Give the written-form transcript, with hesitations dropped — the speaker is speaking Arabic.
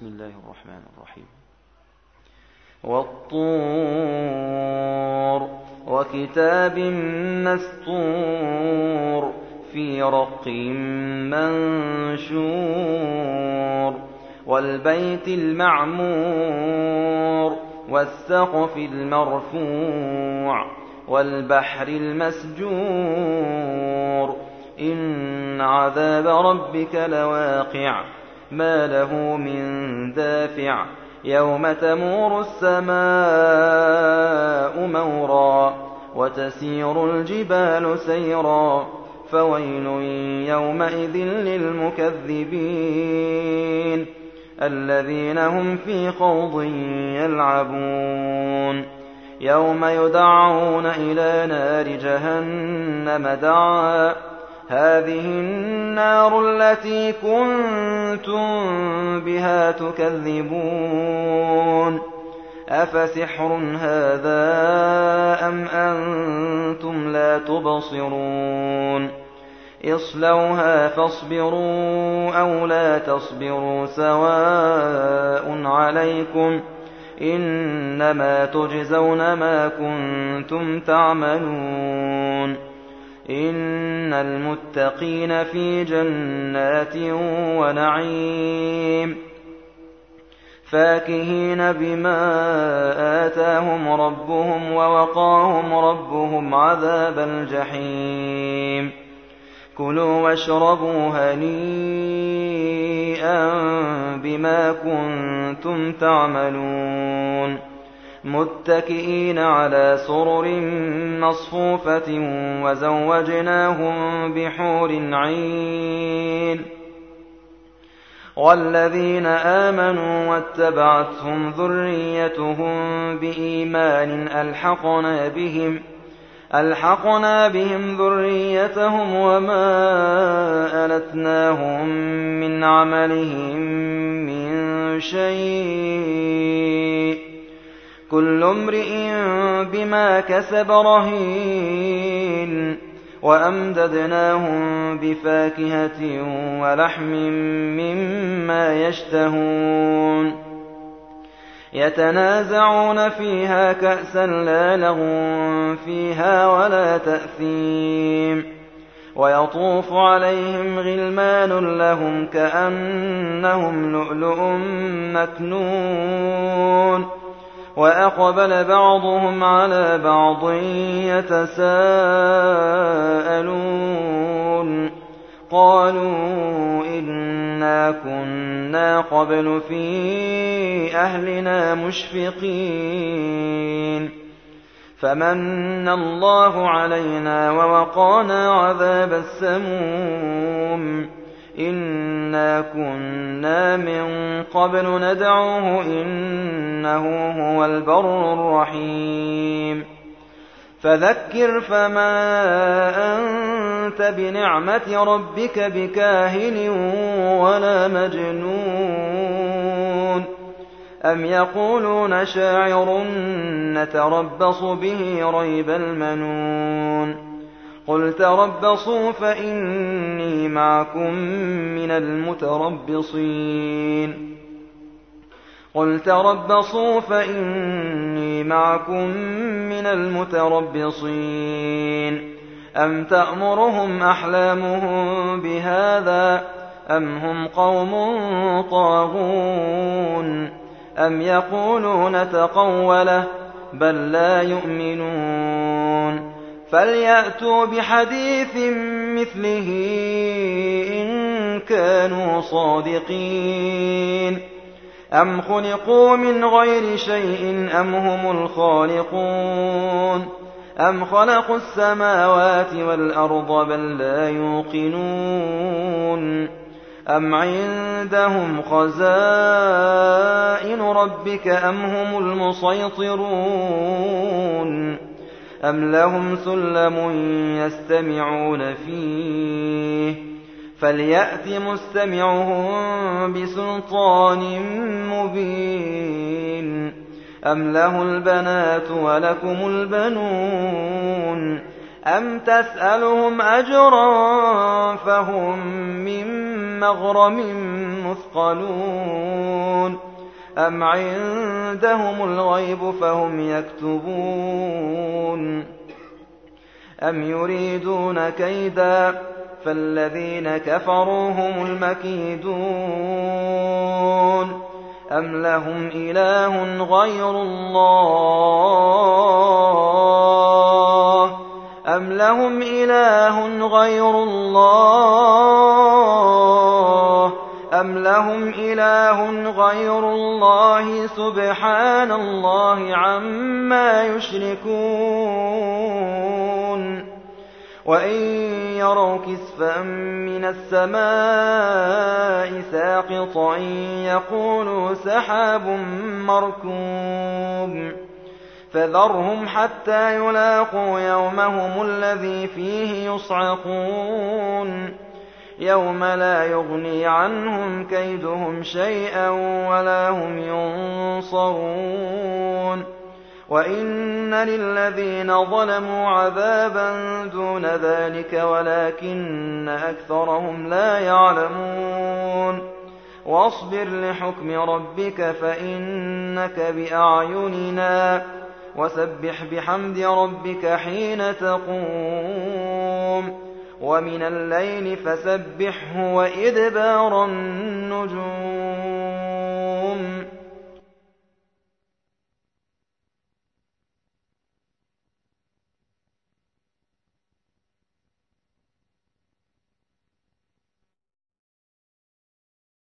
بسم الله الرحمن الرحيم. والطور وكتاب مسطور في رق منشور والبيت المعمور والسقف المرفوع والبحر المسجور إن عذاب ربك لواقع ما له من دافع يوم تمور السماء مورا وتسير الجبال سيرا فويل يومئذ للمكذبين الذين هم في خوض يلعبون يوم يدعون إلى نار جهنم دعا هذه النار التي كنتم بها تكذبون أفسحر هذا أم أنتم لا تبصرون اصلوها فاصبروا أو لا تصبروا سواء عليكم إنما تجزون ما كنتم تعملون إن المتقين في جنات ونعيم فاكهين بما آتاهم ربهم ووقاهم ربهم عذاب الجحيم كلوا واشربوا هنيئا بما كنتم تعملون متكئين على سرر مصفوفة وزوجناهم بحور عين والذين آمنوا واتبعتهم ذريتهم بإيمان ألحقنا بهم ذريتهم وما ألتناهم من عملهم من شيء كل امرئ بما كسب رهين وأمددناهم بفاكهة ولحم مما يشتهون يتنازعون فيها كأسا لا لغو فيها ولا تأثيم ويطوف عليهم غلمان لهم كأنهم لؤلؤ مكنون وأقبل بعضهم على بعض يتساءلون قالوا إنا كنا قبل في أهلنا مشفقين فمن الله علينا ووقانا عذاب السموم إنا كنا من قبل ندعوه إنه هو البر الرحيم فذكر فما أنت بنعمة ربك بكاهن ولا مجنون أم يقولون شاعر نتربص به ريب المنون قل تربصوا فإني معكم من المتربصين أم تأمرهم أحلامهم بهذا أم هم قوم طاغون أم يقولون تقوله بل لا يؤمنون فليأتوا بحديث مثله إن كانوا صادقين أم خلقوا من غير شيء أم هم الخالقون أم خلقوا السماوات والأرض بل لا يوقنون أم عندهم خزائن ربك أم هم المسيطرون أم لهم سلم يستمعون فيه فليأت مستمعهم بسلطان مبين أم له البنات ولكم البنون أم تسألهم أجرا فهم من مغرم مثقلون أم عندهم الغيب فهم يكتبون أم يريدون كيدا فالذين كفروا هم المكيدون أم لهم إله غير الله أم لهم إله غير الله سبحان الله عما يشركون وإن يروا كسفا من السماء ساقطا يقولوا سحاب مركوم فذرهم حتى يلاقوا يومهم الذي فيه يصعقون يوم لا يغني عنهم كيدهم شيئا ولا هم ينصرون وإن للذين ظلموا عذابا دون ذلك ولكن أكثرهم لا يعلمون واصبر لحكم ربك فإنك بأعيننا وسبح بحمد ربك حين تقوم ومن الليل فسبحه وإدبار النجوم